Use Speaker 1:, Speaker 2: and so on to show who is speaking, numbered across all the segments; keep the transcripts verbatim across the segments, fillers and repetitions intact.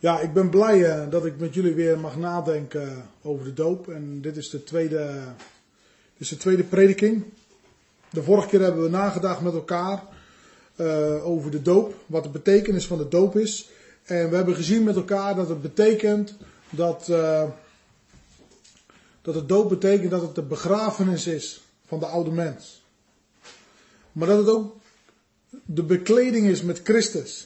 Speaker 1: Ja, ik ben blij uh, dat ik met jullie weer mag nadenken uh, over de doop. En dit is de tweede, dit is de tweede prediking. De vorige keer hebben we nagedacht met elkaar uh, over de doop. Wat de betekenis van de doop is. En we hebben gezien met elkaar dat het betekent dat, uh, dat de doop betekent dat het de begrafenis is van de oude mens. Maar dat het ook de bekleding is met Christus.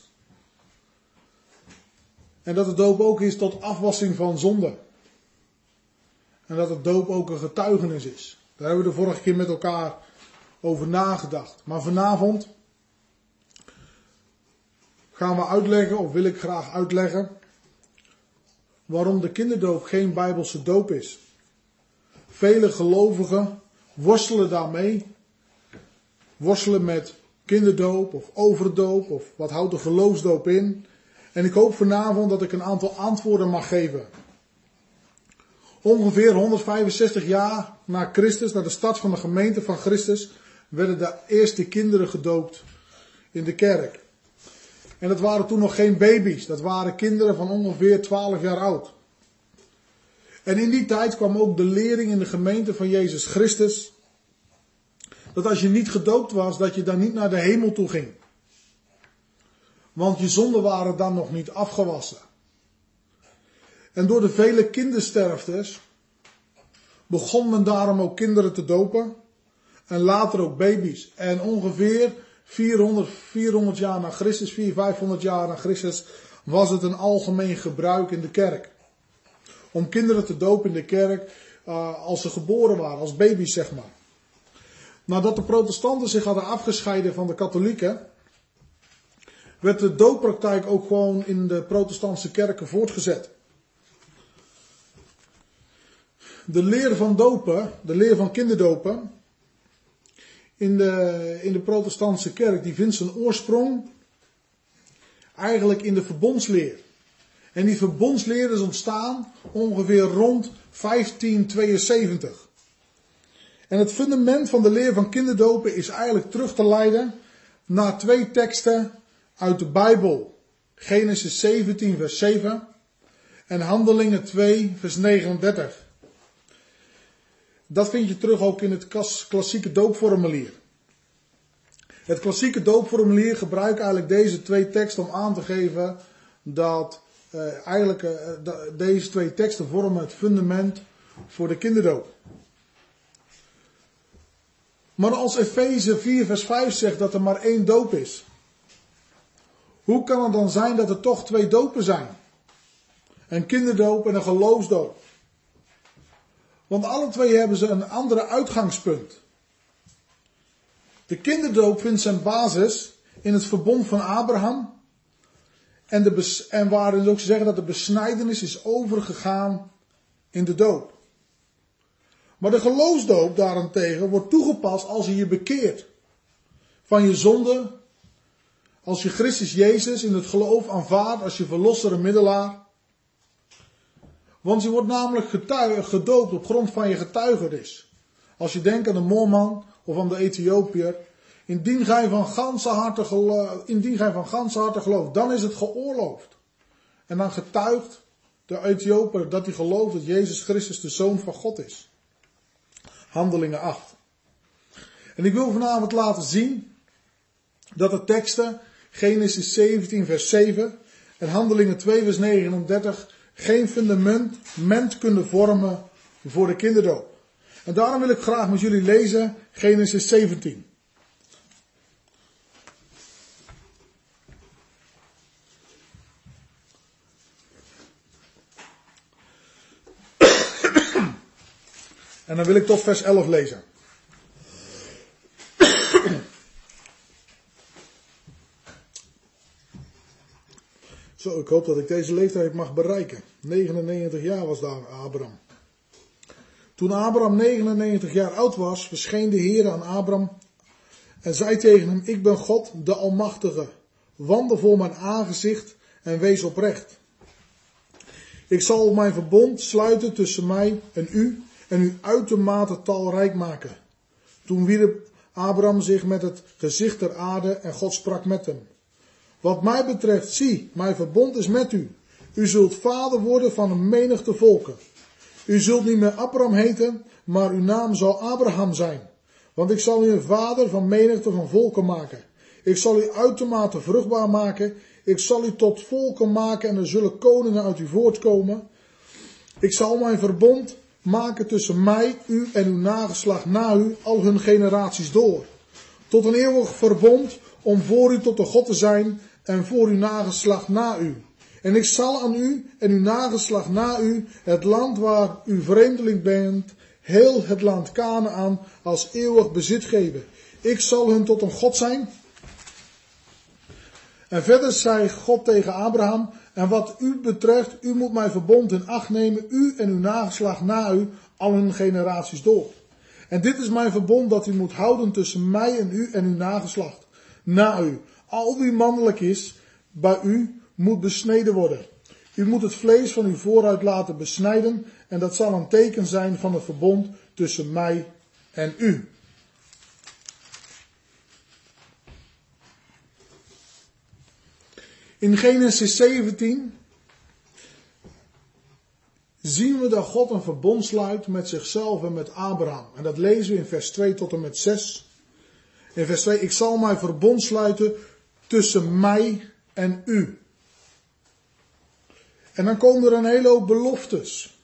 Speaker 1: En dat de doop ook is tot afwassing van zonde. En dat de doop ook een getuigenis is. Daar hebben we de vorige keer met elkaar over nagedacht. Maar vanavond gaan we uitleggen, of wil ik graag uitleggen, waarom de kinderdoop geen Bijbelse doop is. Vele gelovigen worstelen daarmee. Worstelen met kinderdoop of overdoop of wat houdt de geloofsdoop in. En ik hoop vanavond dat ik een aantal antwoorden mag geven. Ongeveer honderdvijfenzestig jaar na Christus, na de start van de gemeente van Christus, werden de eerste kinderen gedoopt in de kerk. En dat waren toen nog geen baby's, dat waren kinderen van ongeveer twaalf jaar oud. En in die tijd kwam ook de lering in de gemeente van Jezus Christus, dat als je niet gedoopt was, dat je dan niet naar de hemel toe ging. Want je zonden waren dan nog niet afgewassen. En door de vele kindersterftes begon men daarom ook kinderen te dopen. En later ook baby's. En ongeveer vierhonderd, vierhonderd jaar na Christus, vierhonderd, vijfhonderd jaar na Christus, was het een algemeen gebruik in de kerk. Om kinderen te dopen in de kerk uh, als ze geboren waren, als baby's zeg maar. Nadat de protestanten zich hadden afgescheiden van de katholieken, werd de dooppraktijk ook gewoon in de protestantse kerken voortgezet. De leer van dopen, de leer van kinderdopen, in de, in de protestantse kerk, die vindt zijn oorsprong eigenlijk in de verbondsleer. En die verbondsleer is ontstaan ongeveer rond vijftienhonderdtweeënzeventig. En het fundament van de leer van kinderdopen is eigenlijk terug te leiden naar twee teksten uit de Bijbel. Genesis zeventien vers zeven en Handelingen twee vers negenendertig. Dat vind je terug ook in het klassieke doopformulier. Het klassieke doopformulier gebruikt eigenlijk deze twee teksten om aan te geven dat uh, eigenlijk uh, de, deze twee teksten vormen het fundament voor de kinderdoop. Maar als Efeze vier vers vijf zegt dat er maar één doop is, hoe kan het dan zijn dat er toch twee dopen zijn? Een kinderdoop en een geloofsdoop. Want alle twee hebben ze een andere uitgangspunt. De kinderdoop vindt zijn basis in het verbond van Abraham. En, de bes- en waarin ook ze zeggen dat de besnijdenis is overgegaan in de doop. Maar de geloofsdoop daarentegen wordt toegepast als je je bekeert van je zonde. Als je Christus Jezus in het geloof aanvaardt als je verlosser en middelaar. Want je wordt namelijk getuig, gedoopt op grond van je getuigenis. Als je denkt aan de Moorman of aan de Ethiopiër. Indien gij van ganse harte geloof, indien gij van ganse harte gelooft, dan is het geoorloofd. En dan getuigt de Ethiopiër dat hij gelooft dat Jezus Christus de Zoon van God is. Handelingen acht. En ik wil vanavond laten zien dat de teksten Genesis zeventien vers zeven en Handelingen twee vers negenendertig geen fundament kunnen vormen voor de kinderdoop. En daarom wil ik graag met jullie lezen Genesis zeventien. En dan wil ik tot vers elf lezen. Zo, ik hoop dat ik deze leeftijd mag bereiken. negenennegentig jaar was daar Abraham. Toen Abraham negenennegentig jaar oud was, verscheen de Heer aan Abraham en zei tegen hem: Ik ben God, de Almachtige. Wandel voor mijn aangezicht en wees oprecht. Ik zal mijn verbond sluiten tussen mij en u en u uitermate talrijk maken. Toen wierp Abraham zich met het gezicht ter aarde en God sprak met hem. Wat mij betreft, zie, mijn verbond is met u U zult vader worden van een menigte volken. U zult niet meer Abraham heten, maar uw naam zal Abraham zijn. Want ik zal u een vader van menigte van volken maken. Ik zal u uitermate vruchtbaar maken. Ik zal u tot volken maken en er zullen koningen uit u voortkomen. Ik zal mijn verbond maken tussen mij, u en uw nageslacht na u, al hun generaties door. Tot een eeuwig verbond om voor u tot de God te zijn en voor uw nageslacht na u. En ik zal aan u en uw nageslacht na u het land waar u vreemdeling bent, heel het land Kanaän als eeuwig bezit geven. Ik zal hun tot een God zijn. En verder zei God tegen Abraham, en wat u betreft, u moet mijn verbond in acht nemen, u en uw nageslacht na u, al hun generaties door. En dit is mijn verbond dat u moet houden tussen mij en u en uw nageslacht na u. Al wie mannelijk is bij u moet besneden worden. U moet het vlees van uw vooruit laten besnijden en dat zal een teken zijn van het verbond tussen mij en u. In Genesis zeventien zien we dat God een verbond sluit met zichzelf en met Abraham. En dat lezen we in vers twee tot en met zes. In vers twee, ik zal mijn verbond sluiten tussen mij en u. En dan komen er een hele hoop beloftes.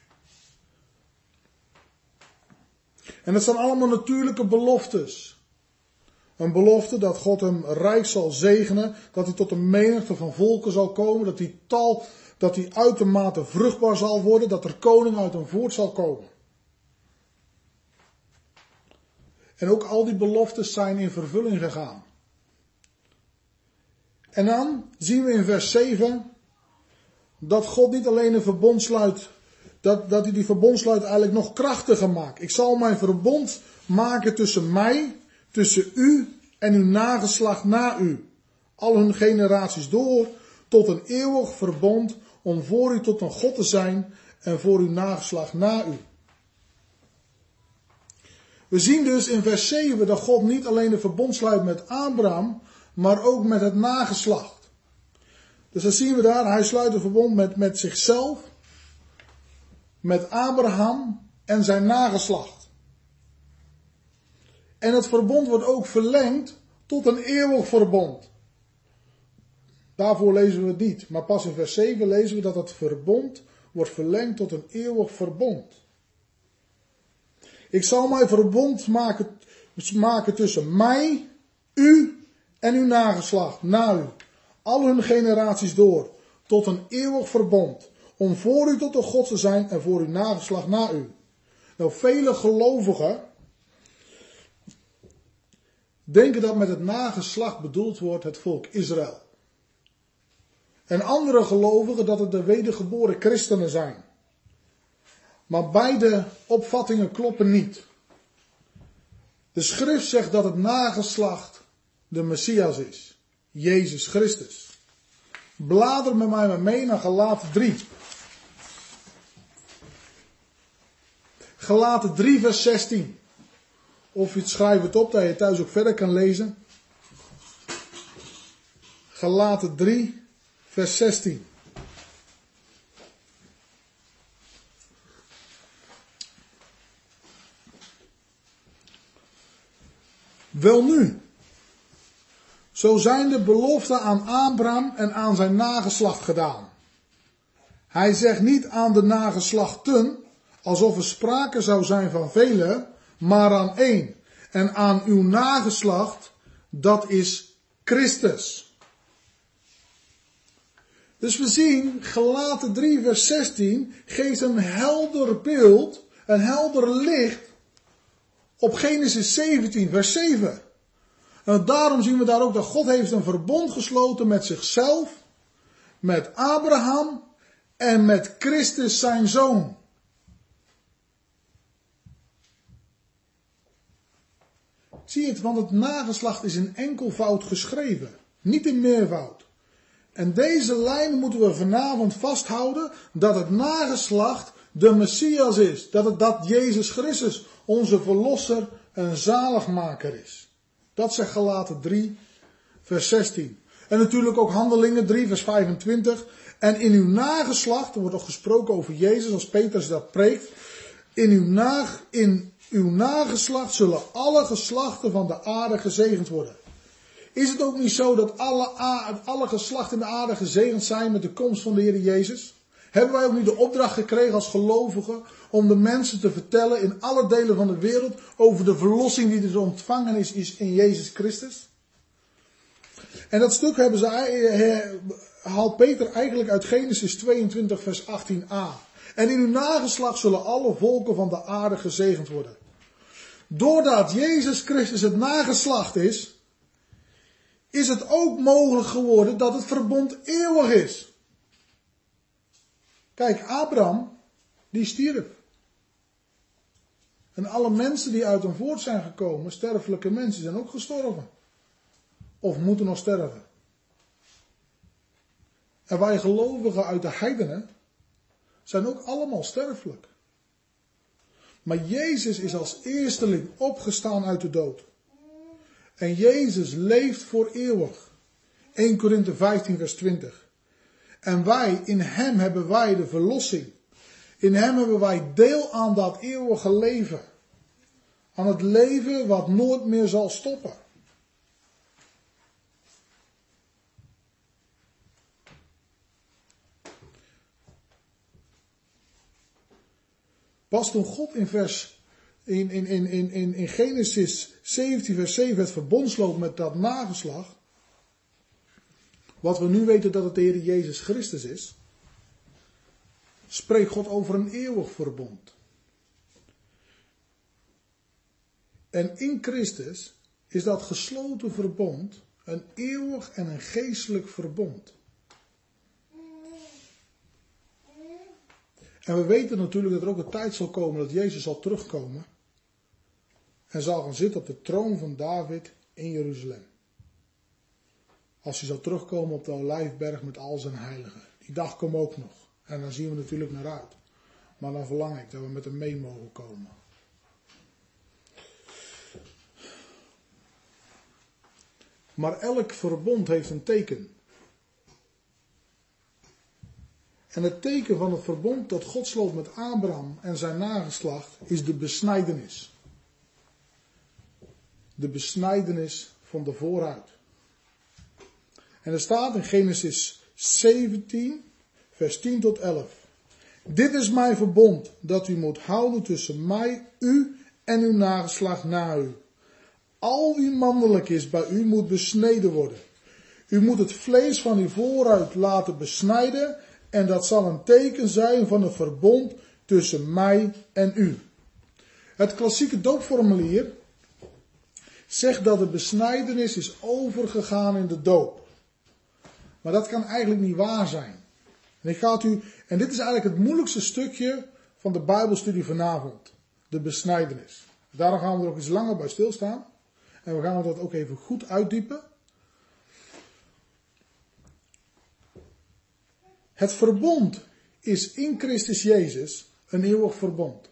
Speaker 1: En dat zijn allemaal natuurlijke beloftes. Een belofte dat God hem rijk zal zegenen, dat hij tot een menigte van volken zal komen, dat hij tal, dat hij uitermate vruchtbaar zal worden, dat er koning uit hem voort zal komen. En ook al die beloftes zijn in vervulling gegaan. En dan zien we in vers zeven dat God niet alleen een verbond sluit, dat, dat hij die verbond sluit eigenlijk nog krachtiger maakt. Ik zal mijn verbond maken tussen mij, tussen u en uw nageslacht na u, al hun generaties door, tot een eeuwig verbond om voor u tot een God te zijn en voor uw nageslacht na u. We zien dus in vers zeven dat God niet alleen een verbond sluit met Abraham, maar ook met het nageslacht. Dus dan zien we daar, hij sluit een verbond met, met zichzelf, met Abraham en zijn nageslacht. En het verbond wordt ook verlengd tot een eeuwig verbond. Daarvoor lezen we het niet. Maar pas in vers zeven lezen we dat het verbond wordt verlengd tot een eeuwig verbond. Ik zal mijn verbond maken, maken tussen mij, u en uw nageslacht na u. Al hun generaties door. Tot een eeuwig verbond. Om voor u tot de God te zijn en voor uw nageslacht na u. Nou, vele gelovigen denken dat met het nageslacht bedoeld wordt het volk Israël. En andere gelovigen dat het de wedergeboren christenen zijn. Maar beide opvattingen kloppen niet. De schrift zegt dat het nageslacht de Messias is. Jezus Christus. Blader met mij maar mee naar Galaten drie. Galaten drie vers zestien. Of je schrijft het op dat je thuis ook verder kan lezen. Galaten drie vers zestien. Welnu, zo zijn de beloften aan Abraham en aan zijn nageslacht gedaan. Hij zegt niet aan de nageslachten, alsof er sprake zou zijn van velen, maar aan één. En aan uw nageslacht, dat is Christus. Dus we zien, Galaten drie vers zestien geeft een helder beeld, een helder licht op Genesis zeventien vers zeven. En daarom zien we daar ook dat God heeft een verbond gesloten met zichzelf, met Abraham en met Christus zijn zoon. Zie je het, want het nageslacht is in enkelvoud geschreven, niet in meervoud. En deze lijn moeten we vanavond vasthouden, dat het nageslacht de Messias is. Dat het dat Jezus Christus onze verlosser en zaligmaker is. Dat zegt Galaten drie vers zestien. En natuurlijk ook Handelingen drie vers vijfentwintig. En in uw nageslacht, er wordt ook gesproken over Jezus als Petrus dat preekt. In uw, nag, in uw nageslacht zullen alle geslachten van de aarde gezegend worden. Is het ook niet zo dat alle, alle geslachten in de aarde gezegend zijn met de komst van de Heer Jezus? Hebben wij ook niet de opdracht gekregen als gelovigen om de mensen te vertellen in alle delen van de wereld over de verlossing die er ontvangen is, is in Jezus Christus? En dat stuk hebben ze, haalt Peter eigenlijk uit Genesis tweeëntwintig vers achttien a. En in uw nageslacht zullen alle volken van de aarde gezegend worden. Doordat Jezus Christus het nageslacht is, is het ook mogelijk geworden dat het verbond eeuwig is. Kijk, Abraham, die stierf. En alle mensen die uit hem voort zijn gekomen, sterfelijke mensen, zijn ook gestorven. Of moeten nog sterven. En wij gelovigen uit de heidenen zijn ook allemaal sterfelijk. Maar Jezus is als eersteling opgestaan uit de dood. En Jezus leeft voor eeuwig. eerste Korinthe vijftien vers twintig. En wij, in hem hebben wij de verlossing. In hem hebben wij deel aan dat eeuwige leven. Aan het leven wat nooit meer zal stoppen. Pas toen God in vers, in, in, in, in, in Genesis zeventien vers zeven het verbond sloot met dat nageslacht, wat we nu weten dat het de Heer Jezus Christus is, spreekt God over een eeuwig verbond. En in Christus is dat gesloten verbond een eeuwig en een geestelijk verbond. En we weten natuurlijk dat er ook een tijd zal komen dat Jezus zal terugkomen en zal gaan zitten op de troon van David in Jeruzalem. Als hij zal terugkomen op de Olijfberg met al zijn heiligen. Die dag komt ook nog. En daar zien we natuurlijk naar uit. Maar dan verlang ik dat we met hem mee mogen komen. Maar elk verbond heeft een teken. En het teken van het verbond dat God sloot met Abraham en zijn nageslacht is de besnijdenis. De besnijdenis van de voorhuid. En er staat in Genesis zeventien, vers tien tot elf. Dit is mijn verbond dat u moet houden tussen mij, u en uw nageslacht na u. Al wie mannelijk is bij u moet besneden worden. U moet het vlees van uw voorhuid laten besnijden en dat zal een teken zijn van een verbond tussen mij en u. Het klassieke doopformulier zegt dat de besnijdenis is overgegaan in de doop. Maar dat kan eigenlijk niet waar zijn. En, ik ga het u, en dit is eigenlijk het moeilijkste stukje van de Bijbelstudie vanavond. De besnijdenis. Daarom gaan we er ook iets langer bij stilstaan. En we gaan dat ook even goed uitdiepen. Het verbond is in Christus Jezus een eeuwig verbond.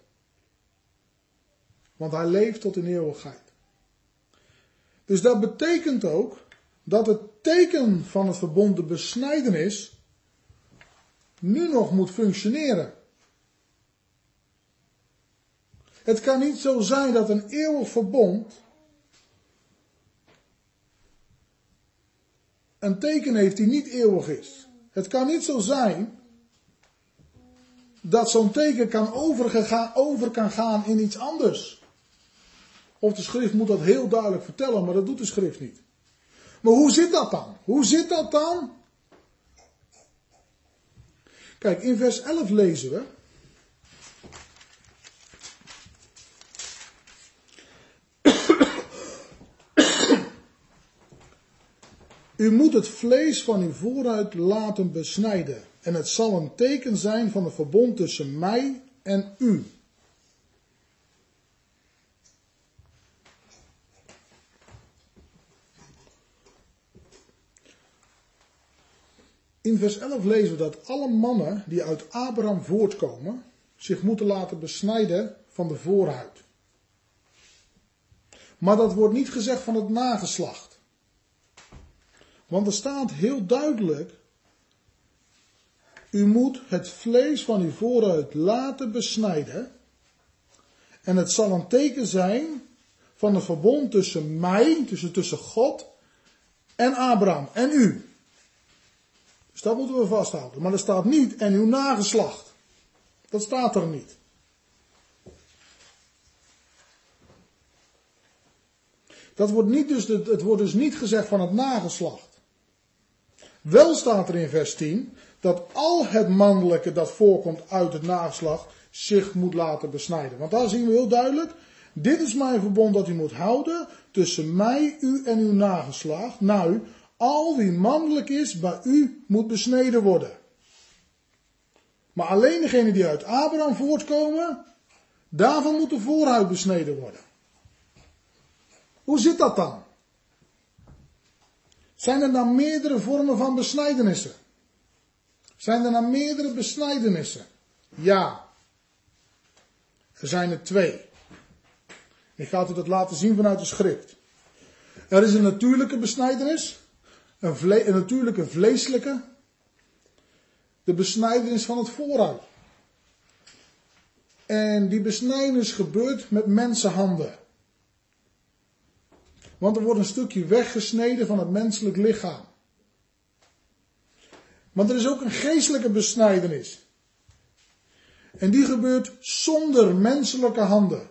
Speaker 1: Want hij leeft tot in eeuwigheid. Dus dat betekent ook dat het teken van het verbond, de besnijdenis, nu nog moet functioneren. Het kan niet zo zijn dat een eeuwig verbond een teken heeft die niet eeuwig is. Het kan niet zo zijn dat zo'n teken kan overgegaan, over kan gaan in iets anders. Of de schrift moet dat heel duidelijk vertellen, maar dat doet de schrift niet. Maar hoe zit dat dan? Hoe zit dat dan? Kijk, in vers elf lezen we. U moet het vlees van uw voorhuid laten besnijden. En het zal een teken zijn van een verbond tussen mij en u. In vers elf lezen we dat alle mannen die uit Abraham voortkomen zich moeten laten besnijden van de voorhuid. Maar dat wordt niet gezegd van het nageslacht. Want er staat heel duidelijk, u moet het vlees van uw vooruit laten besnijden. En het zal een teken zijn van het verbond tussen mij, tussen, tussen God en Abraham en u. Dus dat moeten we vasthouden. Maar er staat niet en uw nageslacht. Dat staat er niet. Dat wordt niet dus, het wordt dus niet gezegd van het nageslacht. Wel staat er in vers tien dat al het mannelijke dat voorkomt uit het nageslacht zich moet laten besnijden. Want daar zien we heel duidelijk, dit is mijn verbond dat u moet houden tussen mij, u en uw nageslacht. Nou, al wie mannelijk is bij u moet besneden worden. Maar alleen degenen die uit Abraham voortkomen, daarvan moet de voorhuid besneden worden. Hoe zit dat dan? Zijn er dan meerdere vormen van besnijdenissen? Zijn er dan meerdere besnijdenissen? Ja. Er zijn er twee. Ik ga u dat laten zien vanuit de schrift. Er is een natuurlijke besnijdenis. Een, vle- een natuurlijke vleeselijke. De besnijdenis van het voorhuid. En die besnijdenis gebeurt met mensenhanden. Want er wordt een stukje weggesneden van het menselijk lichaam. Maar er is ook een geestelijke besnijdenis. En die gebeurt zonder menselijke handen.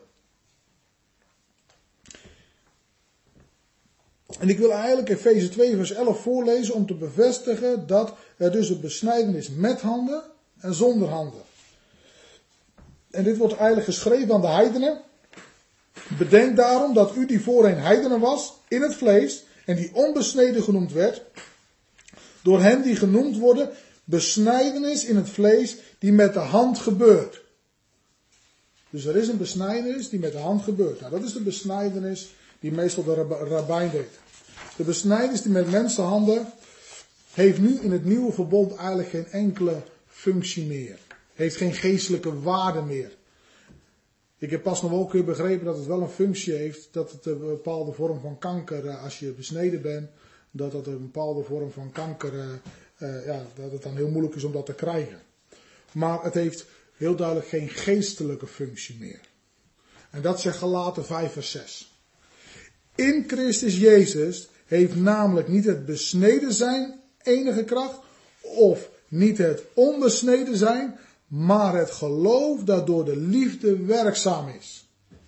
Speaker 1: En ik wil eigenlijk Efeze twee vers elf voorlezen om te bevestigen dat er dus een besnijdenis met handen en zonder handen. En dit wordt eigenlijk geschreven aan de heidenen. Bedenk daarom dat u die voorheen heidenen was in het vlees en die onbesneden genoemd werd, door hen die genoemd worden, besnijdenis in het vlees die met de hand gebeurt. Dus er is een besnijdenis die met de hand gebeurt. Nou, dat is de besnijdenis die meestal de rabbijn deed. De besnijdenis die met mensenhanden heeft nu in het nieuwe verbond eigenlijk geen enkele functie meer. Heeft geen geestelijke waarde meer. Ik heb pas nog wel een keer begrepen dat het wel een functie heeft, dat het een bepaalde vorm van kanker, als je besneden bent, dat het een bepaalde vorm van kanker, uh, uh, ja, dat het dan heel moeilijk is om dat te krijgen. Maar het heeft heel duidelijk geen geestelijke functie meer. En dat zegt Galaten vijf vers zes. In Christus Jezus heeft namelijk niet het besneden zijn enige kracht, of niet het onbesneden zijn, maar het geloof dat door de liefde werkzaam is.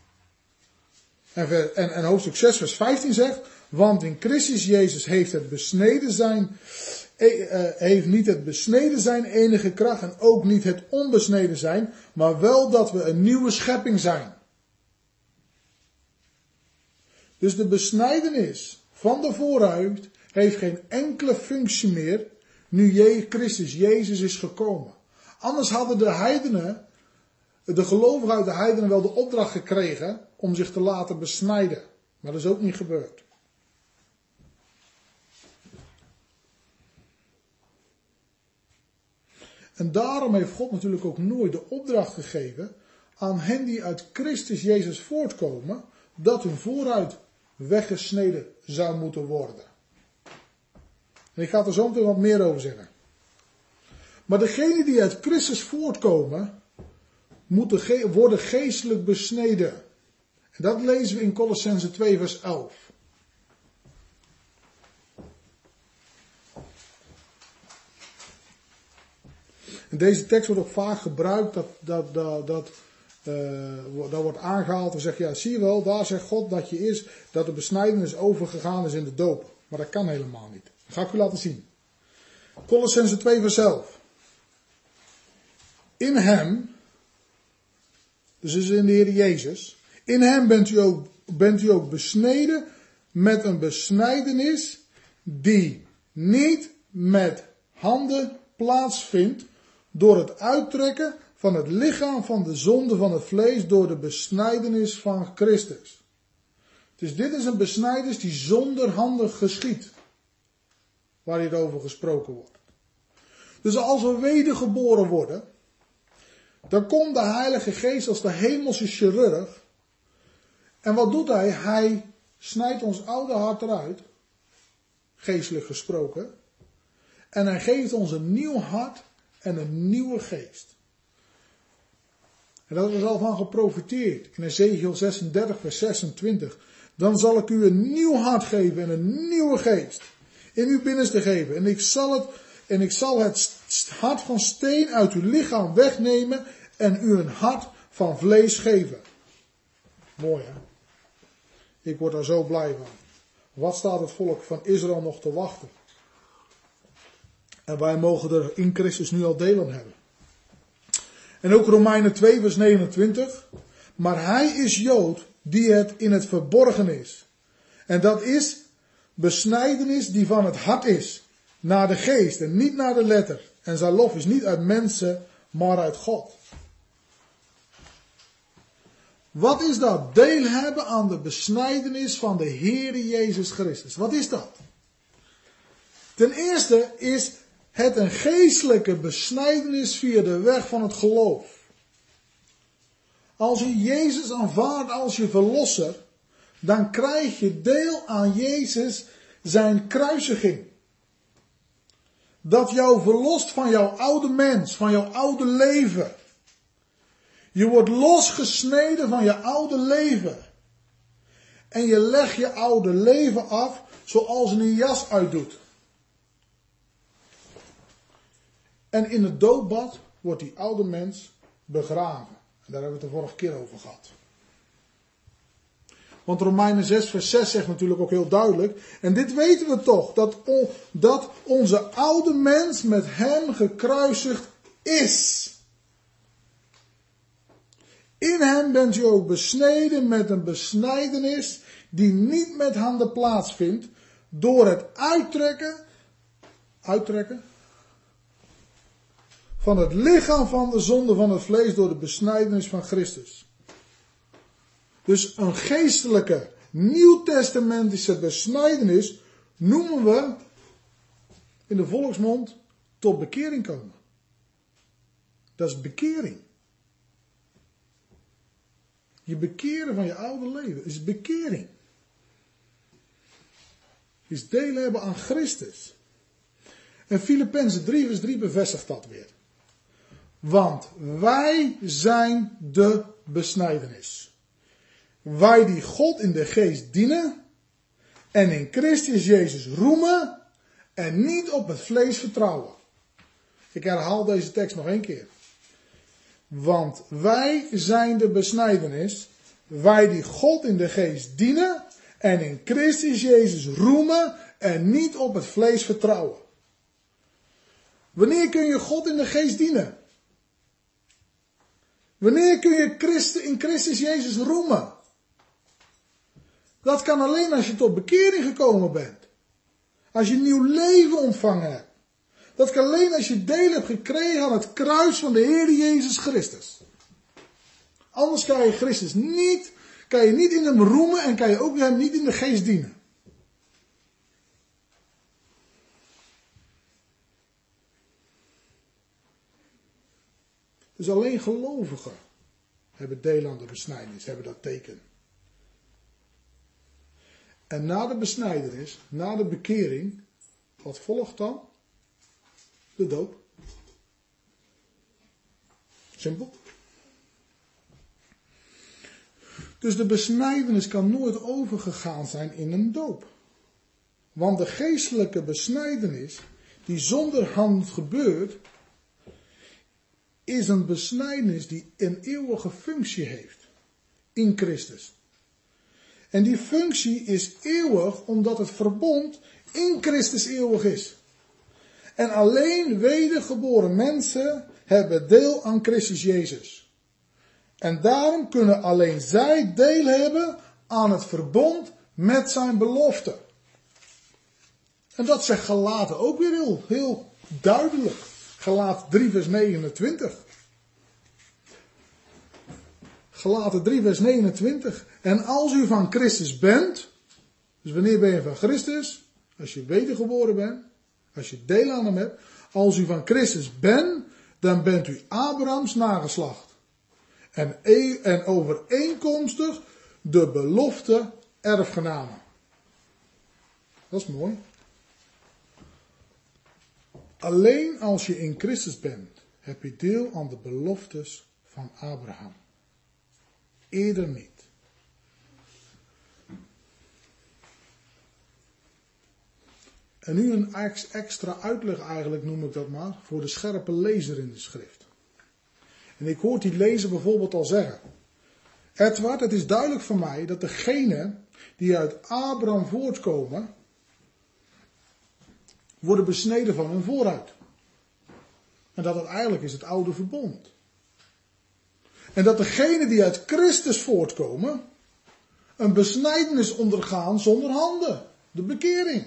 Speaker 1: En, en, en hoofdstuk zes vers vijftien zegt, want in Christus Jezus heeft het besneden zijn, eh, heeft niet het besneden zijn enige kracht en ook niet het onbesneden zijn, maar wel dat we een nieuwe schepping zijn. Dus de besnijdenis van de voorhuid heeft geen enkele functie meer nu Je, Christus Jezus is gekomen. Anders hadden de heidenen, de gelovigen uit de heidenen wel de opdracht gekregen om zich te laten besnijden. Maar dat is ook niet gebeurd. En daarom heeft God natuurlijk ook nooit de opdracht gegeven aan hen die uit Christus Jezus voortkomen, dat hun vooruit weggesneden zou moeten worden. En ik ga er zo meteen wat meer over zeggen. Maar degenen die uit Christus voortkomen, moeten ge- worden geestelijk besneden. En dat lezen we in Kolossenzen twee vers elf. En deze tekst wordt ook vaak gebruikt, dat, dat, dat, dat, uh, dat wordt aangehaald en zegt, ja zie je wel, daar zegt God dat je is, dat de besnijdenis overgegaan is in de doop. Maar dat kan helemaal niet. Dat ga ik u laten zien. Kolossenzen twee vers elf. In hem, dus is in de Heer Jezus, in hem bent u ook, bent u ook besneden met een besnijdenis die niet met handen plaatsvindt door het uittrekken van het lichaam van de zonde van het vlees door de besnijdenis van Christus. Dus dit is een besnijdenis die zonder handen geschiet, waar hier over gesproken wordt. Dus als we wedergeboren worden, dan komt de Heilige Geest als de hemelse chirurg. En wat doet hij? Hij snijdt ons oude hart eruit. geestelijk gesproken. En hij geeft ons een nieuw hart en een nieuwe geest. En dat is al van geprofiteerd in Ezekiel zesendertig vers zesentwintig. Dan zal ik u een nieuw hart geven en een nieuwe geest in uw binnenste geven. En ik zal het, en ik zal het hart van steen uit uw lichaam wegnemen en u een hart van vlees geven. Mooi hè? Ik word daar zo blij van. Wat staat het volk van Israël nog te wachten? En wij mogen er in Christus nu al deel aan hebben. En ook Romeinen twee vers negenentwintig. Maar hij is Jood die het in het verborgen is. En dat is besnijdenis die van het hart is. Naar de geest en niet naar de letter. En zijn lof is niet uit mensen, maar uit God. Wat is dat? Deel hebben aan de besnijdenis van de Heere Jezus Christus. Wat is dat? Ten eerste is het een geestelijke besnijdenis via de weg van het geloof. Als je Jezus aanvaardt als je verlosser, dan krijg je deel aan Jezus zijn kruisiging. Dat jou verlost van jouw oude mens, van jouw oude leven. Je wordt losgesneden van je oude leven. En je legt je oude leven af zoals een jas uitdoet. En in het doopbad wordt die oude mens begraven. En daar hebben we het de vorige keer over gehad. Want Romeinen zes vers zes zegt natuurlijk ook heel duidelijk. En dit weten we toch. Dat, on, dat onze oude mens met hem gekruisigd is. In hem bent u ook besneden met een besnijdenis die niet met handen plaatsvindt. Door het uittrekken. Uittrekken. Van het lichaam van de zonde van het vlees door de besnijdenis van Christus. Dus een geestelijke, nieuwtestamentische besnijdenis noemen we in de volksmond tot bekering komen. Dat is bekering. Je bekeren van je oude leven is bekering. Is deel hebben aan Christus. En Filippenzen drie vers drie bevestigt dat weer. Want wij zijn de besnijdenis. Wij die God in de geest dienen en in Christus Jezus roemen en niet op het vlees vertrouwen. Ik herhaal deze tekst nog één keer. Want wij zijn de besnijdenis, wij die God in de geest dienen en in Christus Jezus roemen en niet op het vlees vertrouwen. Wanneer kun je God in de geest dienen? Wanneer kun je Christus, in Christus Jezus roemen? Dat kan alleen als je tot bekering gekomen bent. Als je een nieuw leven ontvangen hebt. Dat kan alleen als je deel hebt gekregen aan het kruis van de Heer Jezus Christus. Anders kan je Christus niet, kan je niet in hem roemen en kan je ook hem niet in de geest dienen. Dus alleen gelovigen hebben deel aan de besnijdenis, hebben dat teken. En na de besnijdenis, na de bekering, wat volgt dan? De doop. Simpel. Dus de besnijdenis kan nooit overgegaan zijn in een doop. Want de geestelijke besnijdenis, die zonder hand gebeurt, is een besnijdenis die een eeuwige functie heeft in Christus. En die functie is eeuwig omdat het verbond in Christus eeuwig is. En alleen wedergeboren mensen hebben deel aan Christus Jezus. En daarom kunnen alleen zij deel hebben aan het verbond met zijn belofte. En dat zegt Galaten ook weer heel, heel duidelijk. Galaten drie vers negenentwintig. Galaten drie vers negenentwintig. En als u van Christus bent, dus wanneer ben je van Christus? Als je wedergeboren bent, als je deel aan hem hebt. Als u van Christus bent, dan bent u Abrahams nageslacht. En, en overeenkomstig de belofte erfgenamen. Dat is mooi. Alleen als je in Christus bent, heb je deel aan de beloftes van Abraham. Eerder niet. En nu een extra uitleg eigenlijk, noem ik dat maar, voor de scherpe lezer in de schrift. En ik hoor die lezer bijvoorbeeld al zeggen: Edward, het is duidelijk voor mij dat degenen die uit Abraham voortkomen, worden besneden van hun vooruit. En dat het eigenlijk is het oude verbond. En dat degenen die uit Christus voortkomen, een besnijdenis ondergaan zonder handen. De bekering.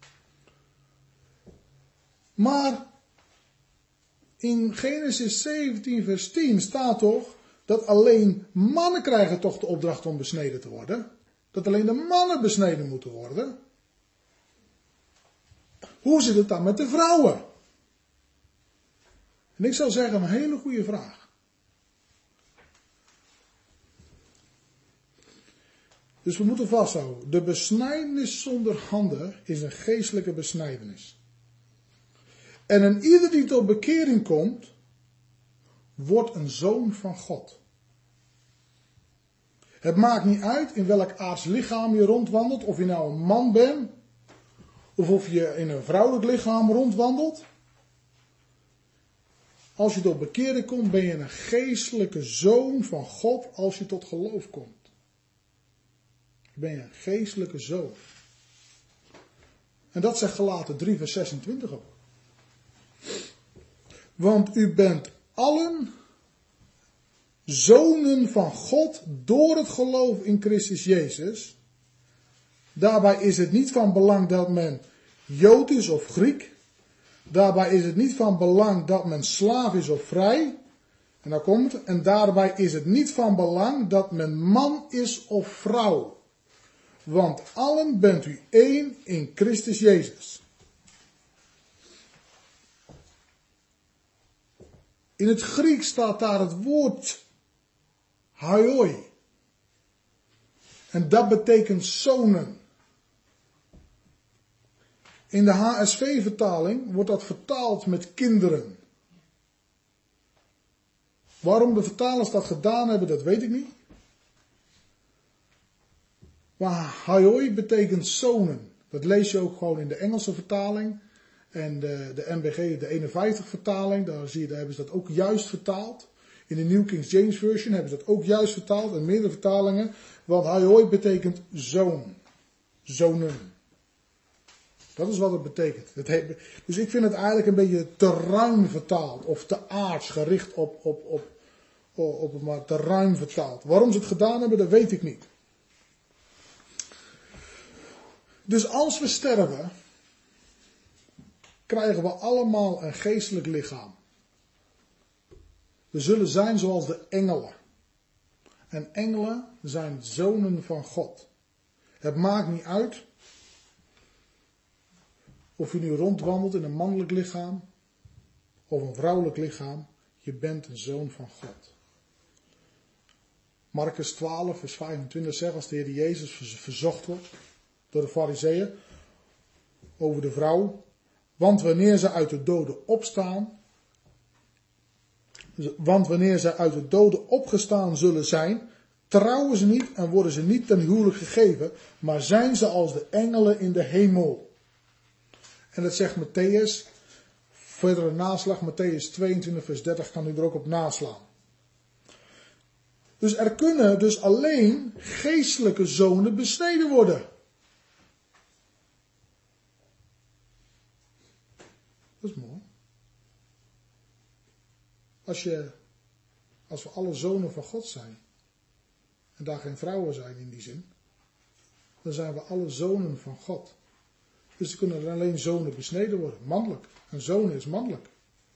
Speaker 1: Maar in Genesis zeventien vers tien staat toch dat alleen mannen krijgen toch de opdracht om besneden te worden. Dat alleen de mannen besneden moeten worden. Hoe zit het dan met de vrouwen? En ik zou zeggen, een hele goede vraag. Dus we moeten vasthouden. De besnijdenis zonder handen is een geestelijke besnijdenis. En een ieder die tot bekering komt, wordt een zoon van God. Het maakt niet uit in welk aards lichaam je rondwandelt. Of je nou een man bent. Of of je in een vrouwelijk lichaam rondwandelt. Als je tot bekering komt, ben je een geestelijke zoon van God als je tot geloof komt. Ben je een geestelijke zoon. En dat zegt Galaten drie vers zesentwintig ook. Want u bent allen zonen van God door het geloof in Christus Jezus. Daarbij is het niet van belang dat men Jood is of Griek. Daarbij is het niet van belang dat men slaaf is of vrij. En daar komt het. En daarbij is het niet van belang dat men man is of vrouw. Want allen bent u één in Christus Jezus. In het Grieks staat daar het woord haioi. En dat betekent zonen. In de H S V-vertaling wordt dat vertaald met kinderen. Waarom de vertalers dat gedaan hebben, dat weet ik niet. Maar haioi betekent zonen. Dat lees je ook gewoon in de Engelse vertaling. En de, de N B G, de eenenvijftig vertaling, daar zie je, daar hebben ze dat ook juist vertaald. In de New King James Version hebben ze dat ook juist vertaald. En meerdere vertalingen. Want haioi betekent zoon. Zonen. Dat is wat het betekent. Het he, dus ik vind het eigenlijk een beetje te ruim vertaald. Of te aards gericht op, op, op, op, op maar te ruim vertaald. Waarom ze het gedaan hebben, dat weet ik niet. Dus als we sterven, krijgen we allemaal een geestelijk lichaam. We zullen zijn zoals de engelen. En engelen zijn zonen van God. Het maakt niet uit of je nu rondwandelt in een mannelijk lichaam of een vrouwelijk lichaam. Je bent een zoon van God. Marcus twaalf vers vijfentwintig zegt, als de Heer Jezus verzocht wordt door de Farizeeën over de vrouw. Want wanneer ze uit de doden opstaan, want wanneer ze uit de doden opgestaan zullen zijn, trouwen ze niet en worden ze niet ten huwelijk gegeven, maar zijn ze als de engelen in de hemel. En dat zegt Matthäus, verdere naslag, Matthäus tweeëntwintig vers dertig kan u er ook op naslaan. Dus er kunnen dus alleen geestelijke zonen besneden worden. Dat is mooi. Als je, als we alle zonen van God zijn, en daar geen vrouwen zijn in die zin, dan zijn we alle zonen van God. Dus er kunnen er alleen zonen besneden worden, mannelijk. Een zoon is mannelijk.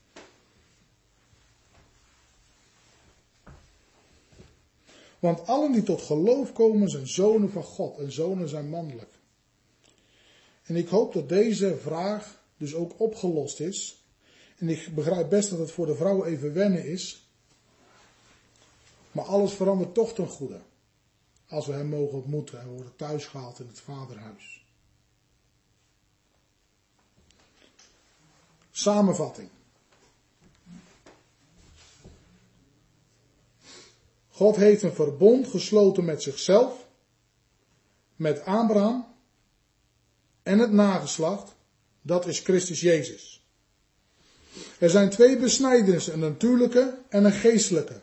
Speaker 1: Want allen die tot geloof komen zijn zonen van God en zonen zijn mannelijk. En ik hoop dat deze vraag dus ook opgelost is. En ik begrijp best dat het voor de vrouw even wennen is. Maar alles verandert toch ten goede. Als we hem mogen ontmoeten en worden thuisgehaald in het vaderhuis. Samenvatting. God heeft een verbond gesloten met zichzelf, met Abraham en het nageslacht, dat is Christus Jezus. Er zijn twee besnijdenissen, een natuurlijke en een geestelijke.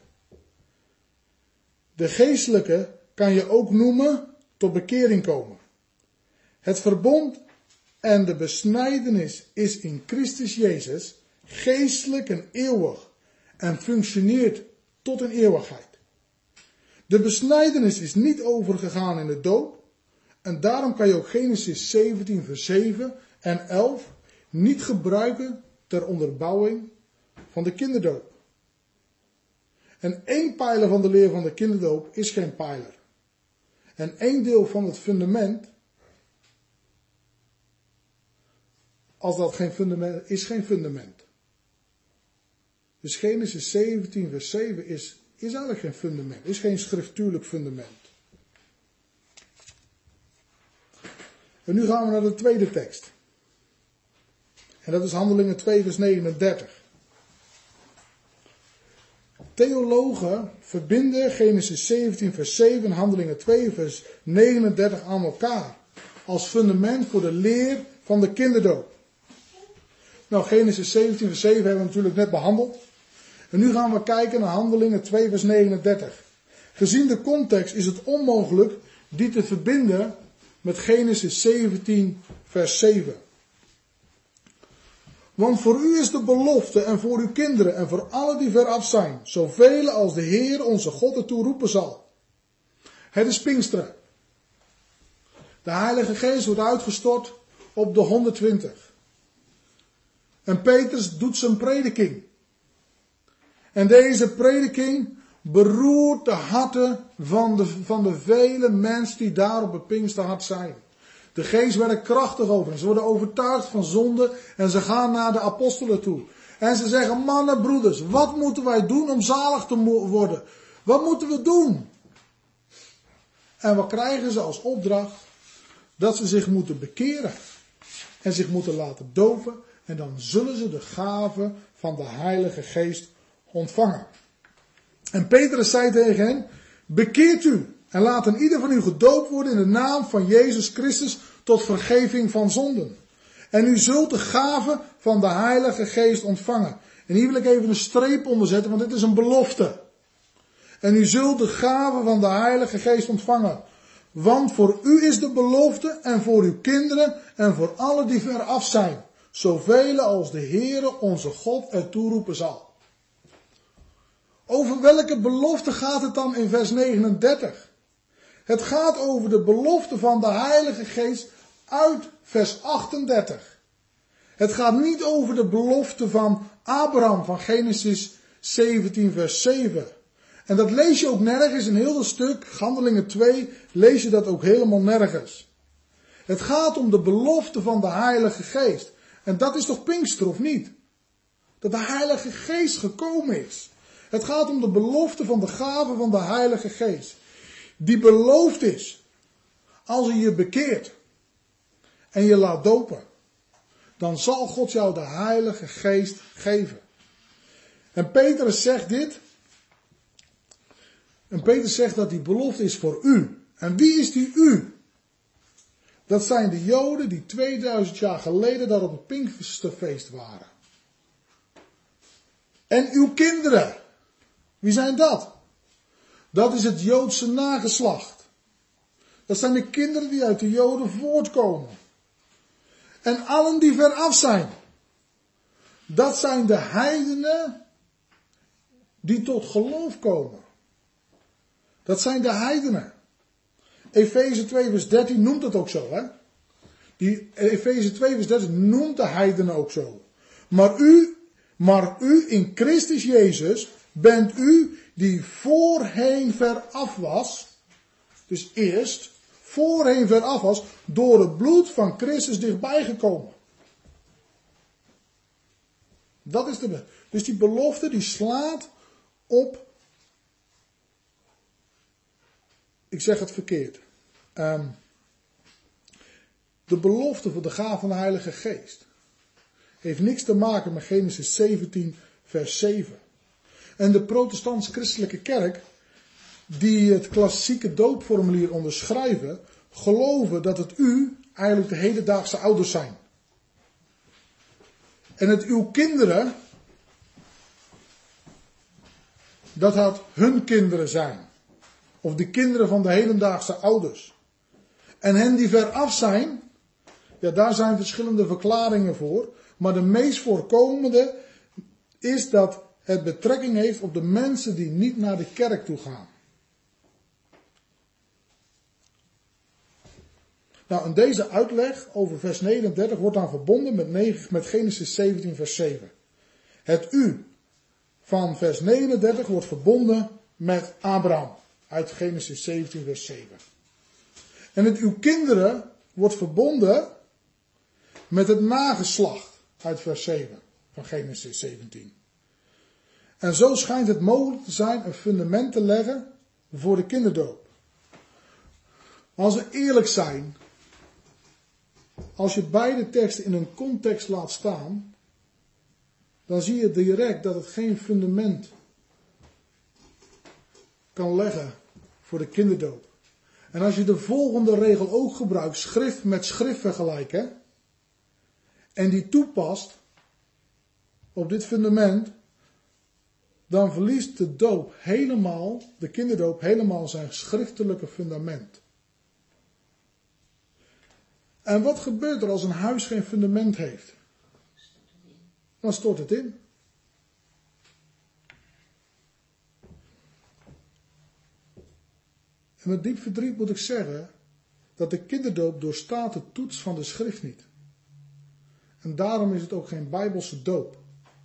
Speaker 1: De geestelijke kan je ook noemen tot bekering komen. Het verbond en de besnijdenis is in Christus Jezus geestelijk en eeuwig en functioneert tot een eeuwigheid. De besnijdenis is niet overgegaan in de doop en daarom kan je ook Genesis zeventien vers zeven en elf niet gebruiken ter onderbouwing van de kinderdoop. En één pijler van de leer van de kinderdoop is geen pijler. En één deel van het fundament, als dat geen fundament is, geen fundament. Dus Genesis zeventien vers zeven is, is eigenlijk geen fundament, is geen schriftuurlijk fundament. En nu gaan we naar de tweede tekst. En dat is Handelingen twee vers negenendertig. Theologen verbinden Genesis zeventien vers zeven en Handelingen twee vers negenendertig aan elkaar. Als fundament voor de leer van de kinderdoop. Nou, Genesis zeventien vers zeven hebben we natuurlijk net behandeld. En nu gaan we kijken naar Handelingen twee vers negenendertig. Gezien de context is het onmogelijk die te verbinden met Genesis zeventien vers zeven. Want voor u is de belofte en voor uw kinderen en voor alle die veraf zijn, zoveel als de Heer onze God ertoe roepen zal. Het is Pinksteren. De Heilige Geest wordt uitgestort op de honderdtwintig. En Petrus doet zijn prediking. En deze prediking beroert de harten van de, van de vele mensen die daar op het Pinksterhart zijn. De geest werkt krachtig over hen. Ze worden overtuigd van zonde en ze gaan naar de apostelen toe. En ze zeggen, mannen, broeders, wat moeten wij doen om zalig te worden? Wat moeten we doen? En wat krijgen ze als opdracht? Dat ze zich moeten bekeren. En zich moeten laten dopen. En dan zullen ze de gave van de Heilige Geest ontvangen. En Petrus zei tegen hen, bekeert u. En laat een ieder van u gedoopt worden in de naam van Jezus Christus tot vergeving van zonden. En u zult de gave van de Heilige Geest ontvangen. En hier wil ik even een streep onder zetten, want dit is een belofte. En u zult de gave van de Heilige Geest ontvangen. Want voor u is de belofte en voor uw kinderen en voor alle die veraf zijn. Zoveel als de Heere onze God ertoe roepen zal. Over welke belofte gaat het dan in vers negenendertig? Het gaat over de belofte van de Heilige Geest uit vers achtendertig. Het gaat niet over de belofte van Abraham van Genesis zeventien vers zeven. En dat lees je ook nergens in heel dat stuk, Handelingen twee, lees je dat ook helemaal nergens. Het gaat om de belofte van de Heilige Geest. En dat is toch Pinkster of niet? Dat de Heilige Geest gekomen is. Het gaat om de belofte van de gave van de Heilige Geest. Die beloofd is. Als je je bekeert. En je laat dopen. Dan zal God jou de Heilige Geest geven. En Petrus zegt dit. En Petrus zegt dat die belofte is voor u. En wie is die u? Dat zijn de Joden die tweeduizend jaar geleden daar op het Pinksterfeest waren. En uw kinderen. Wie zijn dat? Dat is het Joodse nageslacht. Dat zijn de kinderen die uit de Joden voortkomen. En allen die veraf zijn. Dat zijn de heidenen die tot geloof komen. Dat zijn de heidenen. Efeze twee vers dertien noemt het ook zo, hè? Die Efeze twee vers dertien noemt de heidenen ook zo. Maar u, maar u in Christus Jezus bent u die voorheen veraf was. Dus eerst voorheen veraf was door het bloed van Christus dichtbij gekomen. Dat is de. Dus die belofte die slaat op. Ik zeg het verkeerd. Um, de belofte voor de gave van de Heilige Geest Heeft niks te maken met Genesis zeventien vers zeven. En de protestants-christelijke kerk, die het klassieke doopformulier onderschrijven, geloven dat het u eigenlijk de hedendaagse ouders zijn. En het uw kinderen, dat het hun kinderen zijn. Of de kinderen van de hedendaagse ouders. En hen die ver af zijn, ja, daar zijn verschillende verklaringen voor. Maar de meest voorkomende is dat het betrekking heeft op de mensen die niet naar de kerk toe gaan. Nou, en deze uitleg over vers negenendertig wordt dan verbonden met, negen, met Genesis zeventien vers zeven. Het u van vers negenendertig wordt verbonden met Abraham uit Genesis zeventien vers zeven. En het uw kinderen wordt verbonden met het nageslacht uit vers zeven van Genesis zeventien. En zo schijnt het mogelijk te zijn een fundament te leggen voor de kinderdoop. Als we eerlijk zijn, als je beide teksten in een context laat staan, dan zie je direct dat het geen fundament kan leggen voor de kinderdoop. En als je de volgende regel ook gebruikt, schrift met schrift vergelijken, en die toepast op dit fundament, dan verliest de doop helemaal, de kinderdoop helemaal zijn schriftelijke fundament. En wat gebeurt er als een huis geen fundament heeft? Dan stort het in. En met diep verdriet moet ik zeggen dat de kinderdoop doorstaat de toets van de schrift niet. En daarom is het ook geen Bijbelse doop.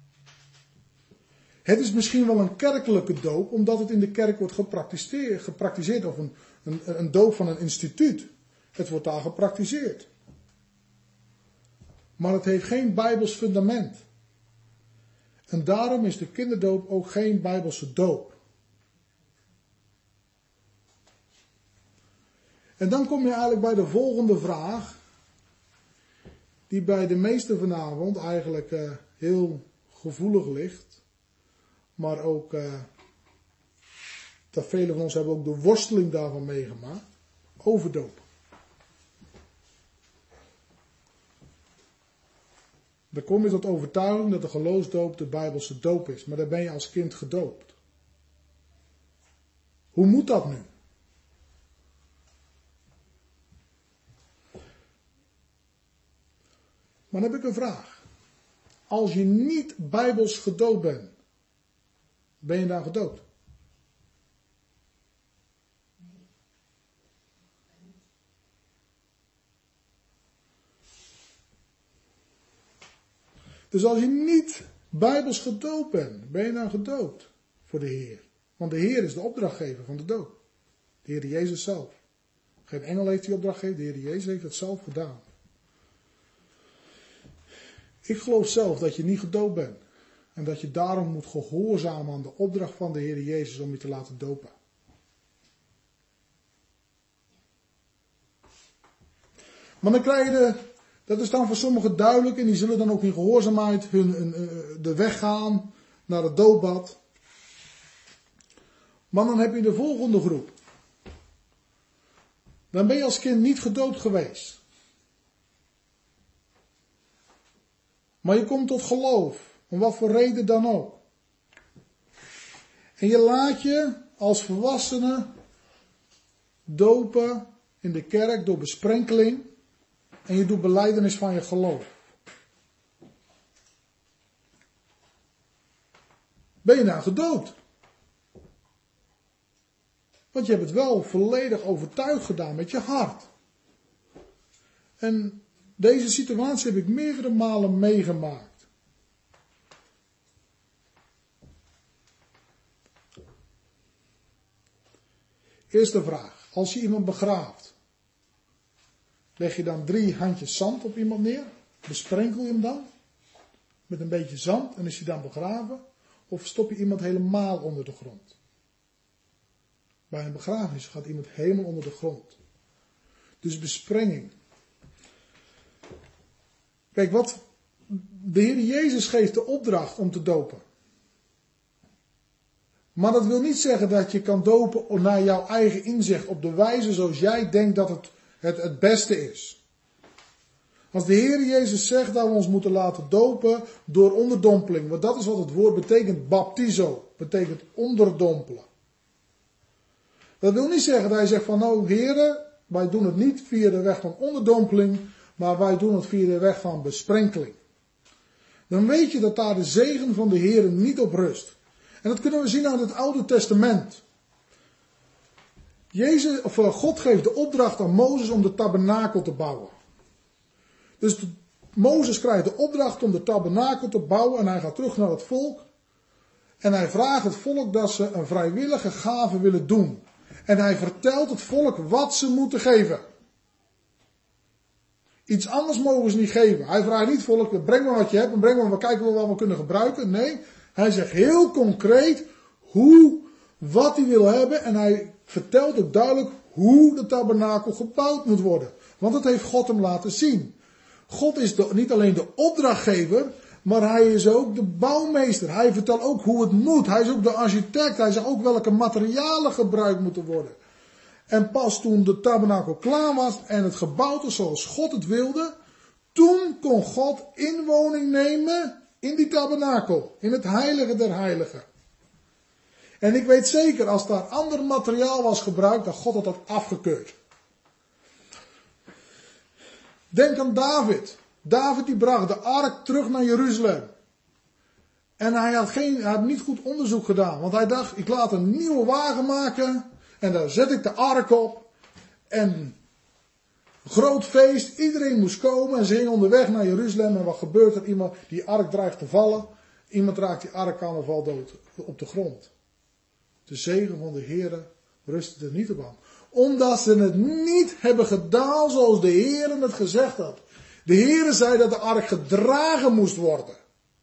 Speaker 1: Het is misschien wel een kerkelijke doop, omdat het in de kerk wordt gepraktiseerd, gepraktiseerd of een, een, een doop van een instituut. Het wordt daar gepraktiseerd. Maar het heeft geen Bijbels fundament. En daarom is de kinderdoop ook geen Bijbelse doop. En dan kom je eigenlijk bij de volgende vraag, die bij de meesten vanavond eigenlijk uh, heel gevoelig ligt. Maar ook, uh, dat velen van ons hebben ook de worsteling daarvan meegemaakt. Overdoop. Dan kom je tot overtuiging dat de geloofsdoop de Bijbelse doop is. Maar dan ben je als kind gedoopt. Hoe moet dat nu? Maar dan heb ik een vraag. Als je niet Bijbels gedoopt bent, ben je dan gedoopt? Dus als je niet Bijbels gedoopt bent, ben je dan gedoopt voor de Heer. Want de Heer is de opdrachtgever van de doop. De Heer Jezus zelf. Geen engel heeft die opdracht gegeven, de Heer Jezus heeft het zelf gedaan. Ik geloof zelf dat je niet gedoopt bent. En dat je daarom moet gehoorzamen aan de opdracht van de Heer Jezus om je te laten dopen. Maar dan krijg je de, dat is dan voor sommigen duidelijk en die zullen dan ook in gehoorzaamheid hun, hun, de weg gaan naar het doopbad. Maar dan heb je de volgende groep. Dan ben je als kind niet gedoopt geweest. Maar je komt tot geloof. Om wat voor reden dan ook. En je laat je als volwassene dopen in de kerk door besprenkeling. En je doet belijdenis van je geloof. Ben je nou gedoopt? Want je hebt het wel volledig overtuigd gedaan met je hart. En deze situatie heb ik meerdere malen meegemaakt. Eerste vraag. Als je iemand begraaft, leg je dan drie handjes zand op iemand neer? Besprenkel je hem dan? Met een beetje zand en is hij dan begraven? Of stop je iemand helemaal onder de grond? Bij een begrafenis gaat iemand helemaal onder de grond. Dus besprenging. Kijk, wat, de Heer Jezus geeft de opdracht om te dopen. Maar dat wil niet zeggen dat je kan dopen naar jouw eigen inzicht, op de wijze zoals jij denkt dat het het, het beste is. Als de Heer Jezus zegt dat we ons moeten laten dopen door onderdompeling, want dat is wat het woord betekent, baptizo, betekent onderdompelen. Dat wil niet zeggen dat hij zegt van nou heren, wij doen het niet via de weg van onderdompeling, maar wij doen het via de weg van besprenkeling. Dan weet je dat daar de zegen van de Heer niet op rust. En dat kunnen we zien uit het Oude Testament. Jezus, of God geeft de opdracht aan Mozes om de tabernakel te bouwen. Dus de, Mozes krijgt de opdracht om de tabernakel te bouwen en hij gaat terug naar het volk. En hij vraagt het volk dat ze een vrijwillige gave willen doen. En hij vertelt het volk wat ze moeten geven. Iets anders mogen ze niet geven. Hij vraagt niet volk, breng maar wat je hebt en breng maar, we kijken wel wat we kunnen gebruiken. Nee, hij zegt heel concreet hoe, wat hij wil hebben en hij vertelt ook duidelijk hoe de tabernakel gebouwd moet worden. Want dat heeft God hem laten zien. God is de, niet alleen de opdrachtgever, maar hij is ook de bouwmeester. Hij vertelt ook hoe het moet. Hij is ook de architect. Hij zegt ook welke materialen gebruikt moeten worden. En pas toen de tabernakel klaar was en het gebouwd was zoals God het wilde, toen kon God inwoning nemen in die tabernakel. In het heilige der heiligen. En ik weet zeker, als daar ander materiaal was gebruikt, dat God het had afgekeurd. Denk aan David. David die bracht de ark terug naar Jeruzalem. En hij had, geen, hij had niet goed onderzoek gedaan. Want hij dacht, ik laat een nieuwe wagen maken. En daar zet ik de ark op. En groot feest. Iedereen moest komen. En ze gingen onderweg naar Jeruzalem. En wat gebeurt er? Iemand, die ark dreigt te vallen. Iemand raakt die ark aan en valt dood op de grond. De zegen van de Heere rustte er niet op aan. Omdat ze het niet hebben gedaan zoals de Heere het gezegd had. De Heere zei dat de ark gedragen moest worden.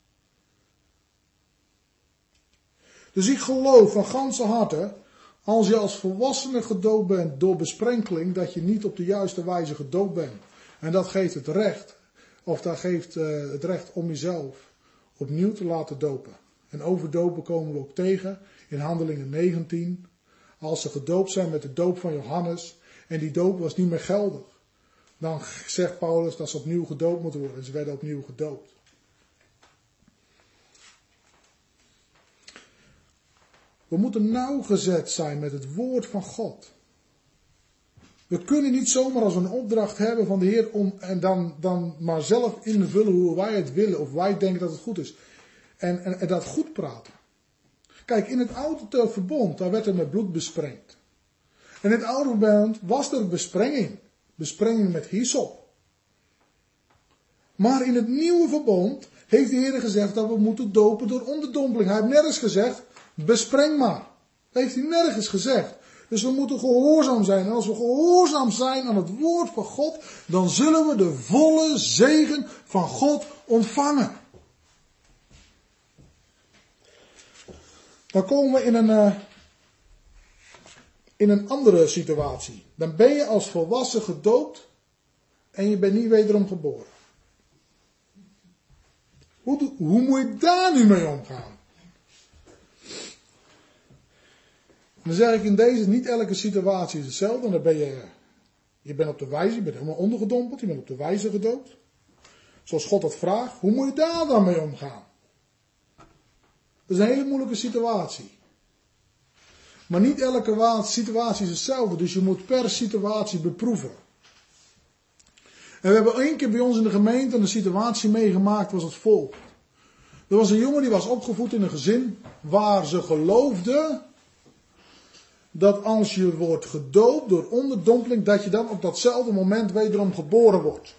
Speaker 1: Dus ik geloof van ganse harte, als je als volwassene gedoopt bent door besprenkeling, dat je niet op de juiste wijze gedoopt bent. En dat geeft het recht, of dat geeft uh, het recht om jezelf opnieuw te laten dopen. En over dopen komen we ook tegen in Handelingen negentien. Als ze gedoopt zijn met de doop van Johannes en die doop was niet meer geldig. Dan zegt Paulus dat ze opnieuw gedoopt moeten worden. En ze werden opnieuw gedoopt. We moeten nauwgezet zijn met het woord van God. We kunnen niet zomaar als een opdracht hebben van de Heer om en dan, dan maar zelf invullen hoe wij het willen of wij denken dat het goed is. En, en, en dat goed praten. Kijk, in het oude verbond, daar werd er met bloed besprengd. En in het oude verbond was er besprenging. Besprenging met hyssop. Maar in het nieuwe verbond heeft de Heer gezegd dat we moeten dopen door onderdompeling. Hij heeft nergens gezegd, bespreng maar. Dat heeft hij nergens gezegd. Dus we moeten gehoorzaam zijn. En als we gehoorzaam zijn aan het woord van God, dan zullen we de volle zegen van God ontvangen. Dan komen we in een, uh, in een andere situatie. Dan ben je als volwassen gedoopt en je bent niet wederom geboren. Hoe, hoe moet je daar nu mee omgaan? Dan zeg ik in deze, niet elke situatie is hetzelfde. Dan ben je, je bent op de wijze, je bent helemaal ondergedompeld, je bent op de wijze gedoopt. Zoals God dat vraagt, hoe moet je daar dan mee omgaan? Dat is een hele moeilijke situatie. Maar niet elke situatie is hetzelfde, dus je moet per situatie beproeven. En we hebben één keer bij ons in de gemeente een situatie meegemaakt, was het volgende. Er was een jongen die was opgevoed in een gezin waar ze geloofden dat als je wordt gedoopt door onderdompeling, dat je dan op datzelfde moment wederom geboren wordt.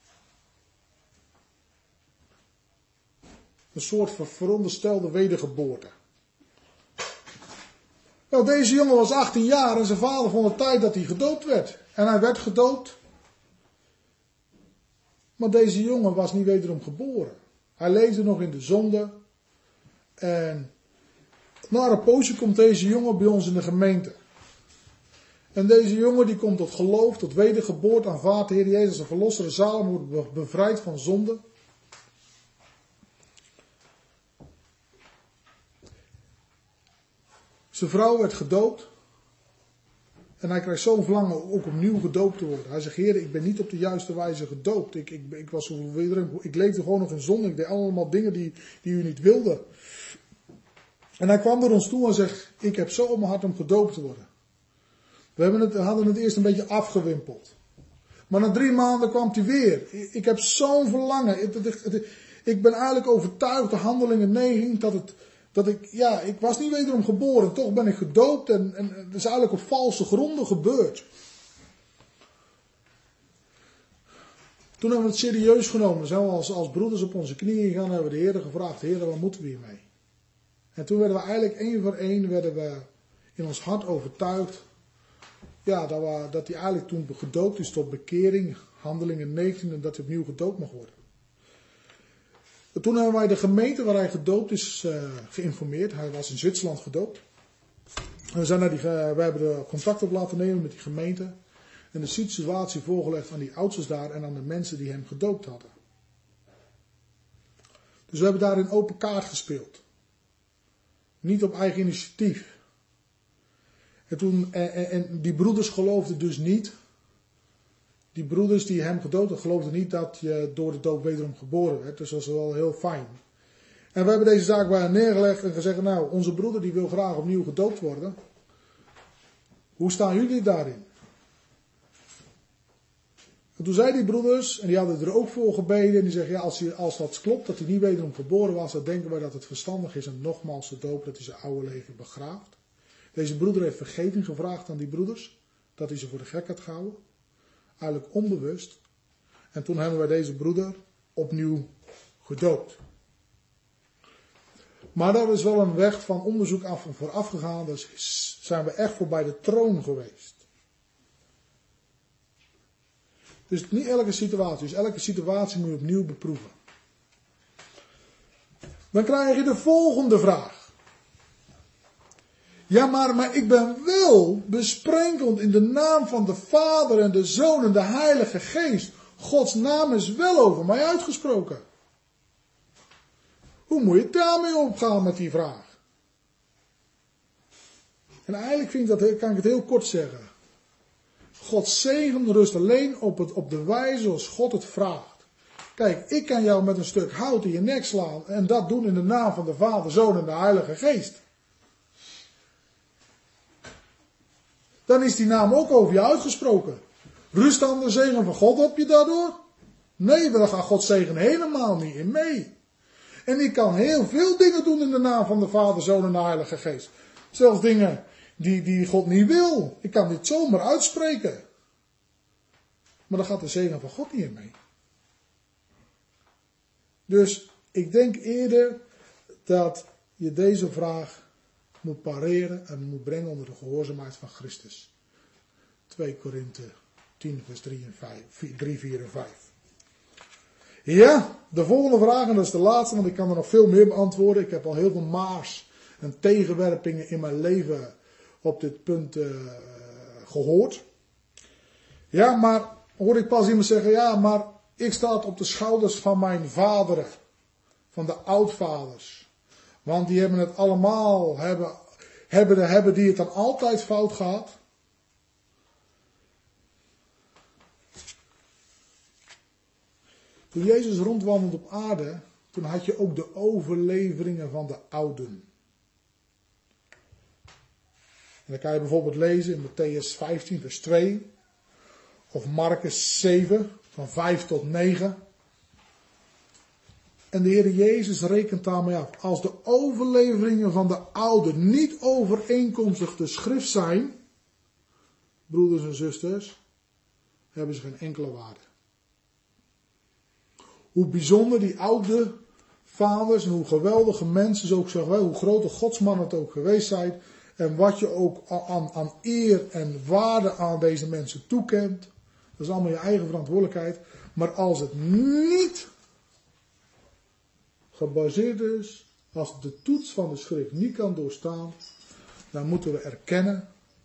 Speaker 1: Een soort van veronderstelde wedergeboorte. Nou, deze jongen was achttien jaar en zijn vader vond het tijd dat hij gedoopt werd. En hij werd gedoopt. Maar deze jongen was niet wederom geboren. Hij leefde nog in de zonde. En na een poosje komt deze jongen bij ons in de gemeente. En deze jongen die komt tot geloof, tot wedergeboorte, aanvaardt de Heer Jezus als verlosser, zalig, wordt bevrijd van zonde. Zijn vrouw werd gedoopt. En hij krijgt zo'n verlangen ook opnieuw gedoopt te worden. Hij zegt, Heer, ik ben niet op de juiste wijze gedoopt. Ik, ik, ik, was, ik leefde gewoon nog in zonde. Ik deed allemaal dingen die, die u niet wilde. En hij kwam naar ons toe en zegt, ik heb zo op mijn hart om gedoopt te worden. We hebben het, hadden het eerst een beetje afgewimpeld. Maar na drie maanden kwam hij weer. Ik heb zo'n verlangen. Ik, ik, ik ben eigenlijk overtuigd, de Handelingen negen, dat het, dat ik, ja, ik was niet wederom geboren. Toch ben ik gedoopt en, en het is eigenlijk op valse gronden gebeurd. Toen hebben we het serieus genomen. Zijn we als, als broeders op onze knieën gegaan en hebben we de Heer gevraagd, Heer, wat moeten we hiermee? En toen werden we eigenlijk één voor één werden we in ons hart overtuigd. Ja, dat, we, dat hij eigenlijk toen gedoopt is tot bekering, Handelingen negentien, en dat hij opnieuw gedoopt mag worden. En toen hebben wij de gemeente waar hij gedoopt is uh, geïnformeerd. Hij was in Zwitserland gedoopt. En we, zijn naar die, uh, we hebben er contact op laten nemen met die gemeente. En de situatie voorgelegd aan die oudsten daar en aan de mensen die hem gedoopt hadden. Dus we hebben daarin open kaart gespeeld. Niet op eigen initiatief. En, toen, en, en die broeders geloofden dus niet. Die broeders die hem gedoopt hadden, geloofden niet dat je door de doop wederom geboren werd. Dus dat was wel heel fijn. En we hebben deze zaak bij hen neergelegd en gezegd, nou, onze broeder die wil graag opnieuw gedoopt worden. Hoe staan jullie daarin? En toen zeiden die broeders, en die hadden er ook voor gebeden, en die zeggen, ja, als, hij, als dat klopt, dat hij niet wederom geboren was, dan denken wij dat het verstandig is en nogmaals te dopen, dat hij zijn oude leven begraaft. Deze broeder heeft vergeving gevraagd aan die broeders, dat hij ze voor de gek had gehouden. Eigenlijk onbewust. En toen hebben wij deze broeder opnieuw gedoopt. Maar daar is wel een weg van onderzoek af en vooraf gegaan, dus zijn we echt voorbij de troon geweest. Dus niet elke situatie, dus elke situatie moet je opnieuw beproeven. Dan krijg je de volgende vraag. Ja, maar, maar ik ben wel besprenkeld in de naam van de Vader en de Zoon en de Heilige Geest. Gods naam is wel over mij uitgesproken. Hoe moet je daarmee omgaan met die vraag? En eigenlijk vind ik dat, kan ik het heel kort zeggen. Gods zegen rust alleen op, het, op de wijze zoals God het vraagt. Kijk, ik kan jou met een stuk hout in je nek slaan en dat doen in de naam van de Vader, Zoon en de Heilige Geest. Dan is die naam ook over je uitgesproken. Rust dan de zegen van God op je daardoor? Nee, daar gaat Gods zegen helemaal niet in mee. En ik kan heel veel dingen doen in de naam van de Vader, Zoon en de Heilige Geest. Zelfs dingen die, die God niet wil. Ik kan dit zomaar uitspreken. Maar daar gaat de zegen van God niet in mee. Dus ik denk eerder dat je deze vraag moet pareren en moet brengen onder de gehoorzaamheid van Christus. twee Korinthe tien vers drie, vier en vijf. Ja, de volgende vraag, en dat is de laatste, want ik kan er nog veel meer beantwoorden. Ik heb al heel veel maars en tegenwerpingen in mijn leven op dit punt uh, gehoord. Ja, maar hoor ik pas iemand zeggen, ja, maar ik sta op de schouders van mijn vaderen, van de oudvaders. Want die hebben het allemaal, hebben, hebben, hebben die het dan altijd fout gehad. Toen Jezus rondwandelde op aarde, toen had je ook de overleveringen van de ouden. En dan kan je bijvoorbeeld lezen in Matthäus vijftien vers twee. Of Marcus zeven van vijf tot negen. En de Heer Jezus rekent daarmee af. Als de overleveringen van de ouden niet overeenkomstig de schrift zijn, broeders en zusters, hebben ze geen enkele waarde. Hoe bijzonder die oude vaders en hoe geweldige mensen ze ook zeggen, hoe grote godsmannen het ook geweest zijn. En wat je ook aan, aan eer en waarde aan deze mensen toekent. Dat is allemaal je eigen verantwoordelijkheid. Maar als het niet gebaseerd is, als de toets van de schrift niet kan doorstaan, dan moeten we erkennen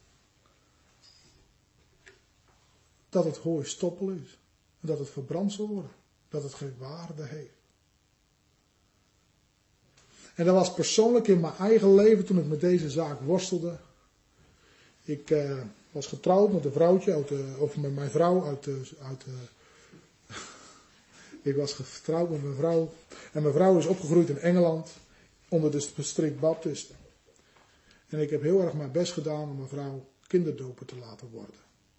Speaker 1: dat het hooi stoppel is. En dat het verbrand zal worden. Dat het geen waarde heeft. En dat was persoonlijk in mijn eigen leven toen ik met deze zaak worstelde. Ik uh, was getrouwd met een vrouwtje, uit de, of met mijn vrouw uit de, uit de, ik was getrouwd met mijn vrouw. En mijn vrouw is opgegroeid in Engeland, onder de strikt Baptisten. En ik heb heel erg mijn best gedaan om mijn vrouw kinderdoper te laten worden.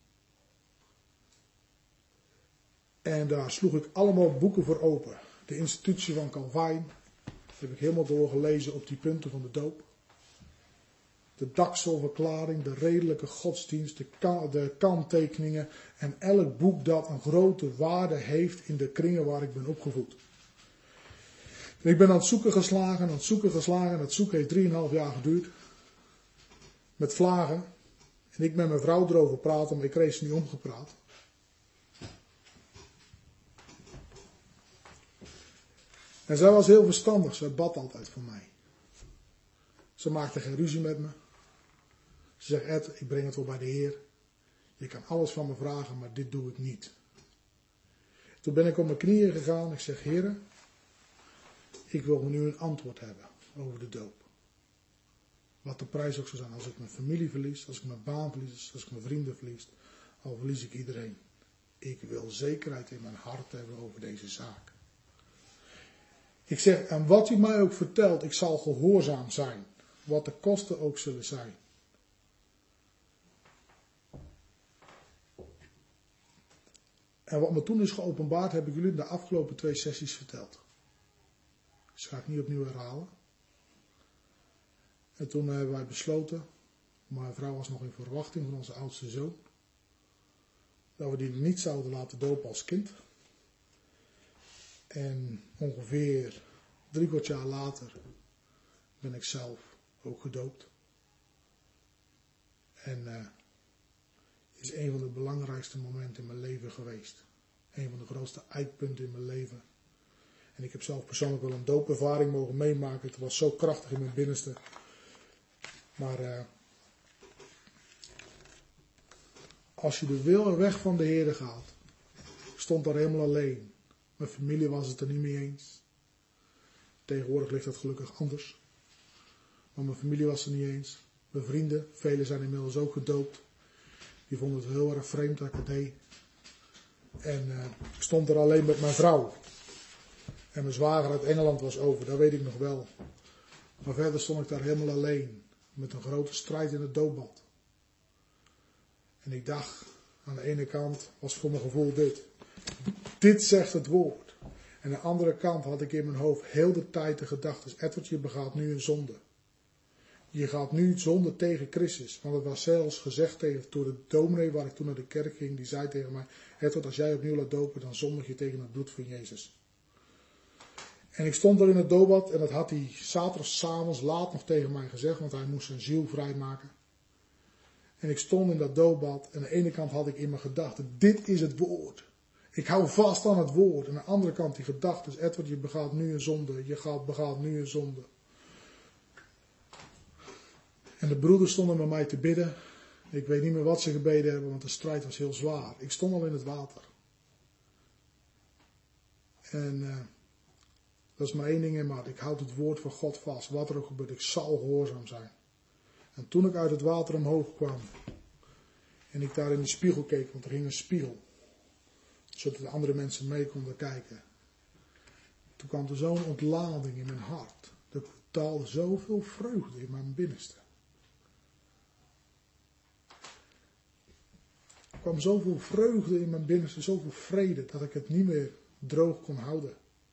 Speaker 1: En daar sloeg ik allemaal boeken voor open. De institutie van Calvijn heb ik helemaal doorgelezen op die punten van de doop. De dakselverklaring, de redelijke godsdienst, de, kan, de kanttekeningen en elk boek dat een grote waarde heeft in de kringen waar ik ben opgevoed. En ik ben aan het zoeken geslagen, aan het zoeken geslagen en dat zoeken heeft drieënhalf jaar geduurd. Met vlagen. En ik met mijn vrouw erover praten, maar ik kreeg ze niet omgepraat. En zij was heel verstandig, zij bad altijd voor mij. Ze maakte geen ruzie met me. Ze zegt, Ed, ik breng het wel bij de Heer. Je kan alles van me vragen, maar dit doe ik niet. Toen ben ik op mijn knieën gegaan. Ik zeg, Heer, ik wil nu een antwoord hebben over de doop. Wat de prijs ook zou zijn. Als ik mijn familie verlies, als ik mijn baan verlies, als ik mijn vrienden verlies, al verlies ik iedereen. Ik wil zekerheid in mijn hart hebben over deze zaak. Ik zeg, en wat u mij ook vertelt, ik zal gehoorzaam zijn. Wat de kosten ook zullen zijn. En wat me toen is geopenbaard, heb ik jullie in de afgelopen twee sessies verteld. Dus ga ik niet opnieuw herhalen. En toen hebben wij besloten, mijn vrouw was nog in verwachting van onze oudste zoon, dat we die niet zouden laten dopen als kind. En ongeveer drie kwart jaar later ben ik zelf ook gedoopt. En uh, is een van de belangrijkste momenten in mijn leven geweest. Een van de grootste eikpunten in mijn leven. En ik heb zelf persoonlijk wel een doopervaring mogen meemaken. Het was zo krachtig in mijn binnenste. Maar uh, als je de wil en weg van de Heer gaat, ik stond daar helemaal alleen. Mijn familie was het er niet mee eens. Tegenwoordig ligt dat gelukkig anders. Maar mijn familie was het er niet eens. Mijn vrienden, velen zijn inmiddels ook gedoopt. Die vonden het heel erg vreemd dat ik het deed. En uh, ik stond er alleen met mijn vrouw. En mijn zwager uit Engeland was over, dat weet ik nog wel. Maar verder stond ik daar helemaal alleen. Met een grote strijd in het doopbad. En ik dacht, aan de ene kant was voor mijn gevoel dit. Dit zegt het woord. En aan de andere kant had ik in mijn hoofd heel de tijd de gedachte, Edward, je begaat nu een zonde. Je gaat nu zonde tegen Christus. Want het was zelfs gezegd tegen, door de dominee waar ik toen naar de kerk ging, die zei tegen mij, Edward, als jij opnieuw laat dopen, dan zondig je tegen het bloed van Jezus. En ik stond er in het doopbad en dat had hij zaterdagavond laat nog tegen mij gezegd, want hij moest zijn ziel vrijmaken. En ik stond in dat doopbad en aan de ene kant had ik in mijn gedachten, dit is het woord. Ik hou vast aan het woord. En aan de andere kant die gedachten, Edward, je begaat nu een zonde, je gaat, begaat nu een zonde. En de broeders stonden met mij te bidden. Ik weet niet meer wat ze gebeden hebben, want de strijd was heel zwaar. Ik stond al in het water. En uh, dat is maar één ding in me. Ik houd het woord van God vast. Wat er ook gebeurt, ik zal gehoorzaam zijn. En toen ik uit het water omhoog kwam. En ik daar in de spiegel keek, want er hing een spiegel. Zodat de andere mensen mee konden kijken. Toen kwam er zo'n ontlading in mijn hart. Er daalde zoveel vreugde in mijn binnenste. Er kwam zoveel vreugde in mijn binnenste, zoveel vrede, dat ik het niet meer droog kon houden.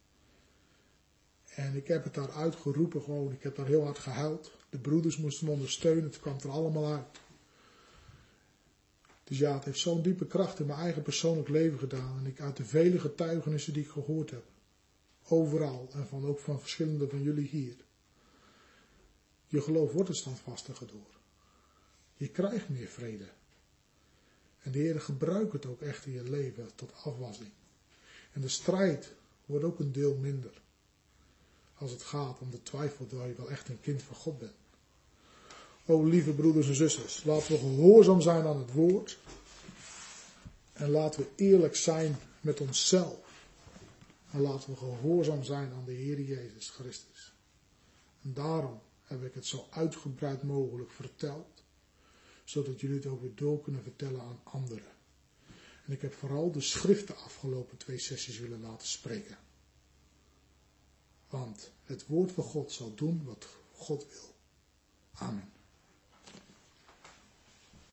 Speaker 1: En ik heb het daar uitgeroepen gewoon, ik heb daar heel hard gehuild. De broeders moesten me ondersteunen, het kwam er allemaal uit. Dus ja, het heeft zo'n diepe kracht in mijn eigen persoonlijk leven gedaan. En ik uit de vele getuigenissen die ik gehoord heb, overal en van, ook van verschillende van jullie hier. Je geloof wordt er standvastiger door. Je krijgt meer vrede. En de Heer gebruikt het ook echt in je leven tot afwassing. En de strijd wordt ook een deel minder. Als het gaat om de twijfel dat je wel echt een kind van God bent. O lieve broeders en zusters, laten we gehoorzaam zijn aan het woord. En laten we eerlijk zijn met onszelf. En laten we gehoorzaam zijn aan de Heer Jezus Christus. En daarom heb ik het zo uitgebreid mogelijk verteld, zodat jullie het ook weer door kunnen vertellen aan anderen. En ik heb vooral de schrift de afgelopen twee sessies willen laten spreken. Want het woord van God zal doen wat God wil. Amen.